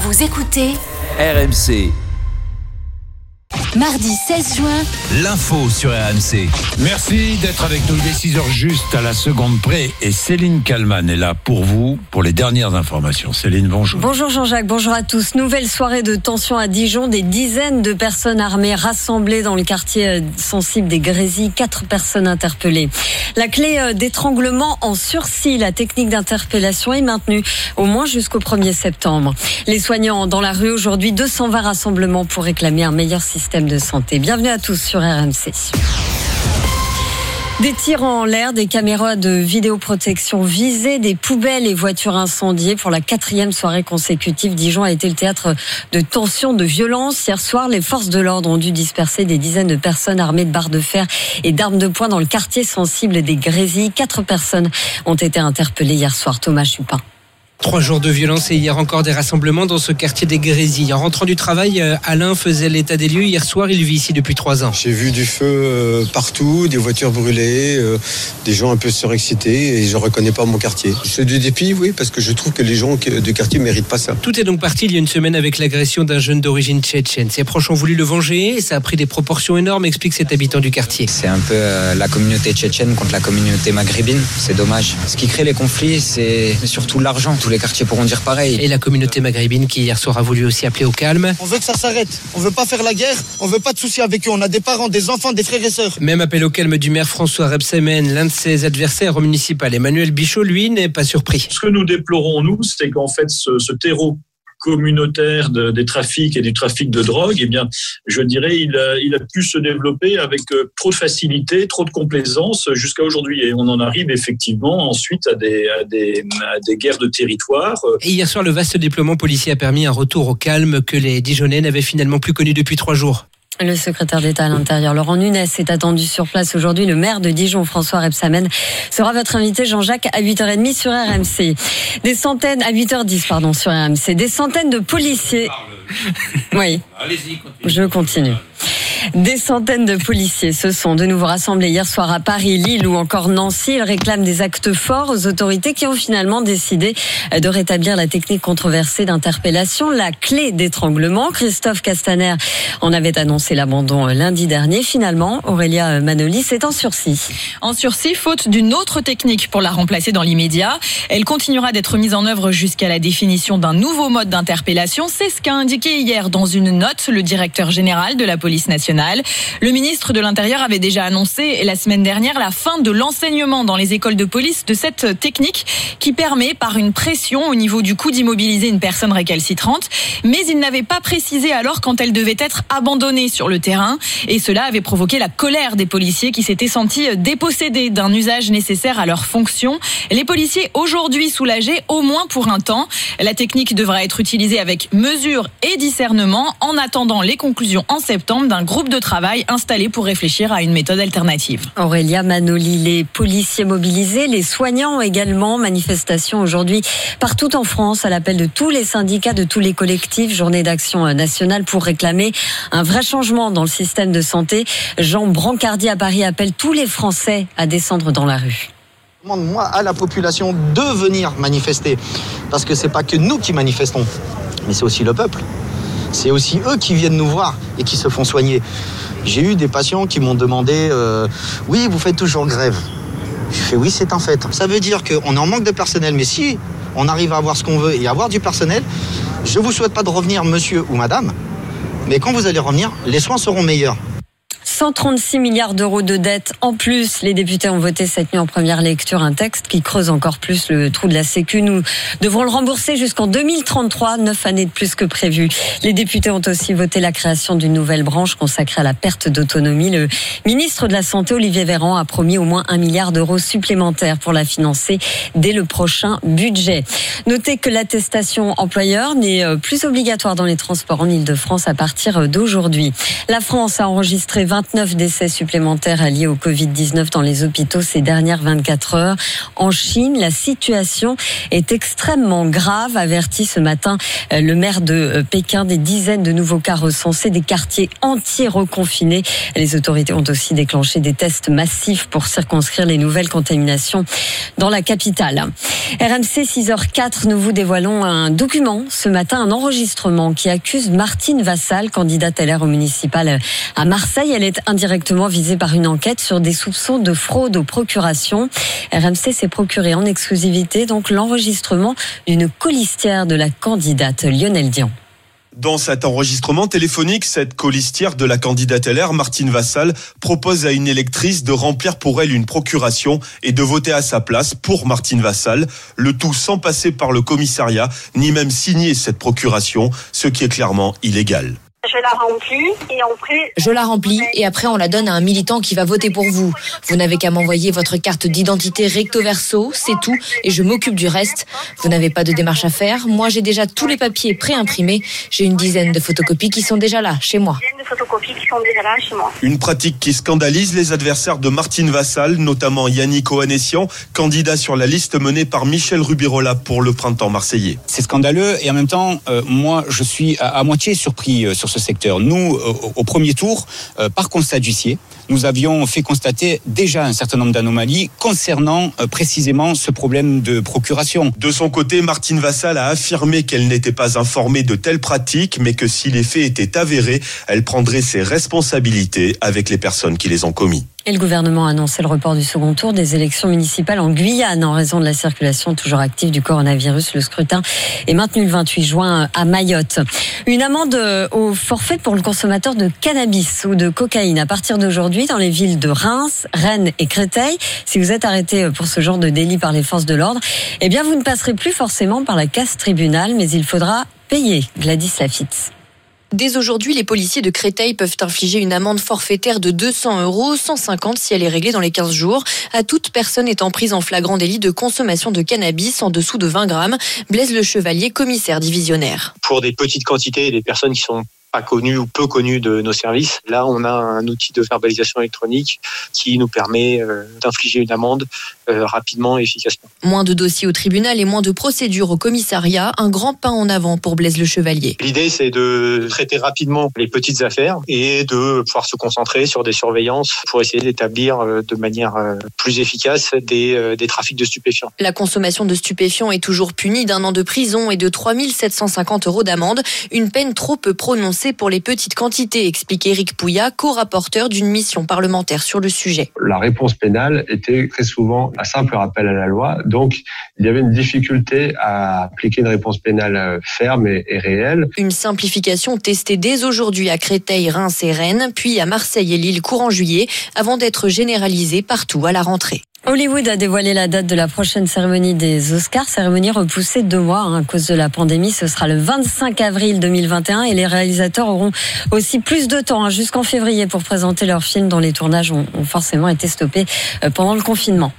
Vous écoutez RMC. Mardi 16 juin, L'info sur RMC. Merci d'être avec nous. Il est 6h juste à la seconde près. Et Céline Kallmann est là pour vous, pour les dernières informations. Céline, bonjour. Bonjour Jean-Jacques, bonjour à tous. Nouvelle soirée de tension à Dijon. Des dizaines de personnes armées rassemblées dans le quartier sensible des Grésy. 4 personnes interpellées. La clé d'étranglement en sursis. La technique d'interpellation est maintenue au moins jusqu'au 1er septembre. Les soignants dans la rue aujourd'hui. 220 rassemblements pour réclamer un meilleur système de santé. Bienvenue à tous sur RMC. Des tirs en l'air, des caméras de vidéoprotection visées, des poubelles et voitures incendiées. Pour la 4e soirée consécutive, Dijon a été le théâtre de tensions, de violences. Hier soir, les forces de l'ordre ont dû disperser des dizaines de personnes armées de barres de fer et d'armes de poing dans le quartier sensible des Grésy. 4 personnes ont été interpellées hier soir. Thomas Chupin. 3 jours de violence et hier encore des rassemblements dans ce quartier des Grésy. En rentrant du travail, Alain faisait l'état des lieux. Hier soir, il vit ici depuis 3 ans. J'ai vu du feu partout, des voitures brûlées, des gens un peu surexcités et je reconnais pas mon quartier. C'est du dépit, oui, parce que je trouve que les gens du quartier méritent pas ça. Tout est donc parti il y a une semaine avec l'agression d'un jeune d'origine tchétchène. Ses proches ont voulu le venger et ça a pris des proportions énormes, explique cet habitant du quartier. C'est un peu la communauté tchétchène contre la communauté maghrébine. C'est dommage. Ce qui crée les conflits, c'est surtout l'argent. Tous les quartiers pourront dire pareil. Et la communauté maghrébine qui hier soir a voulu aussi appeler au calme. On veut que ça s'arrête. On veut pas faire la guerre. On veut pas de soucis avec eux. On a des parents, des enfants, des frères et sœurs. Même appel au calme du maire François Rebsamen. L'un de ses adversaires au municipal, Emmanuel Bichot, lui, n'est pas surpris. Ce que nous déplorons, nous, c'est qu'en fait, ce terreau communautaire des trafics et du trafic de drogue, eh bien, je dirais, il a pu se développer avec trop de facilité, trop de complaisance jusqu'à aujourd'hui. Et on en arrive effectivement ensuite à des guerres de territoire. Et hier soir, le vaste déploiement policier a permis un retour au calme que les Dijonnais n'avaient finalement plus connu depuis 3 jours. Le secrétaire d'État à l'Intérieur, Laurent Nunez, est attendu sur place aujourd'hui. Le maire de Dijon, François Rebsamen, sera votre invité, Jean-Jacques, à 8h30 sur RMC. À 8h10, pardon, sur RMC. Des centaines de policiers. Oui. Allez-y, je continue. Des centaines de policiers se sont de nouveau rassemblés hier soir à Paris, Lille ou encore Nancy. Ils réclament des actes forts aux autorités qui ont finalement décidé de rétablir la technique controversée d'interpellation, la clé d'étranglement. Christophe Castaner en avait annoncé l'abandon lundi dernier. Finalement, Aurélia Manoli est en sursis. En sursis, faute d'une autre technique pour la remplacer dans l'immédiat. Elle continuera d'être mise en œuvre jusqu'à la définition d'un nouveau mode d'interpellation. C'est ce qu'a indiqué hier dans une note le directeur général de la police nationale. Le ministre de l'Intérieur avait déjà annoncé la semaine dernière la fin de l'enseignement dans les écoles de police de cette technique qui permet par une pression au niveau du cou d'immobiliser une personne récalcitrante. Mais il n'avait pas précisé alors quand elle devait être abandonnée sur le terrain. Et cela avait provoqué la colère des policiers qui s'étaient sentis dépossédés d'un usage nécessaire à leur fonction. Les policiers aujourd'hui soulagés au moins pour un temps. La technique devra être utilisée avec mesure et discernement en attendant les conclusions en septembre d'un groupe de travail installé pour réfléchir à une méthode alternative. Aurélia Manoli, les policiers mobilisés, les soignants également. Manifestation aujourd'hui partout en France à l'appel de tous les syndicats, de tous les collectifs. Journée d'action nationale pour réclamer un vrai changement dans le système de santé. Jean Brancardier à Paris appelle tous les Français à descendre dans la rue. Je demande moi à la population de venir manifester. Parce que c'est pas que nous qui manifestons, mais c'est aussi le peuple. C'est aussi eux qui viennent nous voir et qui se font soigner. J'ai eu des patients qui m'ont demandé « Oui, vous faites toujours grève ». Je fais « Oui, c'est un fait ». Ça veut dire qu'on est en manque de personnel, mais si on arrive à avoir ce qu'on veut et avoir du personnel, je ne vous souhaite pas de revenir, monsieur ou madame, mais quand vous allez revenir, les soins seront meilleurs. 136 milliards d'euros de dettes en plus. Les députés ont voté cette nuit en première lecture un texte qui creuse encore plus le trou de la Sécu. Nous devrons le rembourser jusqu'en 2033, 9 années de plus que prévu. Les députés ont aussi voté la création d'une nouvelle branche consacrée à la perte d'autonomie. Le ministre de la Santé, Olivier Véran, a promis au moins 1 milliard d'euros supplémentaires pour la financer dès le prochain budget. Notez que l'attestation employeur n'est plus obligatoire dans les transports en Ile-de-France à partir d'aujourd'hui. La France a enregistré 20 29 décès supplémentaires liés au Covid-19 dans les hôpitaux ces dernières 24 heures. En Chine, la situation est extrêmement grave, avertit ce matin le maire de Pékin. Des dizaines de nouveaux cas recensés, des quartiers entiers reconfinés. Les autorités ont aussi déclenché des tests massifs pour circonscrire les nouvelles contaminations dans la capitale. RMC 6h04, nous vous dévoilons un document ce matin, un enregistrement qui accuse Martine Vassal, candidate LR au municipal à Marseille. Elle est indirectement visée par une enquête sur des soupçons de fraude aux procurations. RMC s'est procuré en exclusivité donc l'enregistrement d'une colistière de la candidate Lionel Dian. Dans cet enregistrement téléphonique, cette colistière de la candidate LR, Martine Vassal, propose à une électrice de remplir pour elle une procuration et de voter à sa place pour Martine Vassal, le tout sans passer par le commissariat, ni même signer cette procuration, ce qui est clairement illégal. Je la remplis et après on la donne à un militant qui va voter pour vous. Vous n'avez qu'à m'envoyer votre carte d'identité recto verso, c'est tout, et je m'occupe du reste. Vous n'avez pas de démarche à faire. Moi j'ai déjà tous les papiers pré-imprimés. J'ai une dizaine de photocopies qui sont déjà là, chez moi. Une pratique qui scandalise les adversaires de Martine Vassal, notamment Yannick Ohanessian, candidat sur la liste menée par Michel Rubirola pour le printemps marseillais. C'est scandaleux et en même temps, moi je suis à moitié surpris sur ce secteur. Nous, au premier tour, par constat d'huissier, nous avions fait constater déjà un certain nombre d'anomalies concernant précisément ce problème de procuration. De son côté, Martine Vassal a affirmé qu'elle n'était pas informée de telles pratiques, mais que si les faits étaient avérés, elle prendrait ses responsabilités avec les personnes qui les ont commis. Et le gouvernement a annoncé le report du second tour des élections municipales en Guyane en raison de la circulation toujours active du coronavirus. Le scrutin est maintenu le 28 juin à Mayotte. Une amende au forfait pour le consommateur de cannabis ou de cocaïne à partir d'aujourd'hui dans les villes de Reims, Rennes et Créteil. Si vous êtes arrêté pour ce genre de délit par les forces de l'ordre, eh bien vous ne passerez plus forcément par la case tribunal, mais il faudra payer. Gladys Lafitz. Dès aujourd'hui, les policiers de Créteil peuvent infliger une amende forfaitaire de 200 €, 150 si elle est réglée dans les 15 jours, à toute personne étant prise en flagrant délit de consommation de cannabis en dessous de 20 grammes. Blaise Le Chevalier, commissaire divisionnaire. Pour des petites quantités et des personnes qui sont pas connues ou peu connues de nos services, là on a un outil de verbalisation électronique qui nous permet d'infliger une amende rapidement et efficacement. Moins de dossiers au tribunal et moins de procédures au commissariat, un grand pas en avant pour Blaise Le Chevalier. L'idée c'est de traiter rapidement les petites affaires et de pouvoir se concentrer sur des surveillances pour essayer d'établir de manière plus efficace des trafics de stupéfiants. La consommation de stupéfiants est toujours punie d'1 an de prison et de 3 750 € d'amende, une peine trop peu prononcée pour les petites quantités, explique Éric Pouillat, co-rapporteur d'une mission parlementaire sur le sujet. La réponse pénale était très souvent un simple rappel à la loi, donc il y avait une difficulté à appliquer une réponse pénale ferme et réelle. Une simplification testée dès aujourd'hui à Créteil, Reims et Rennes, puis à Marseille et Lille courant juillet, avant d'être généralisée partout à la rentrée. Hollywood a dévoilé la date de la prochaine cérémonie des Oscars, cérémonie repoussée 2 mois à cause de la pandémie. Ce sera le 25 avril 2021 et les réalisateurs auront aussi plus de temps jusqu'en février pour présenter leurs films dont les tournages ont forcément été stoppés pendant le confinement.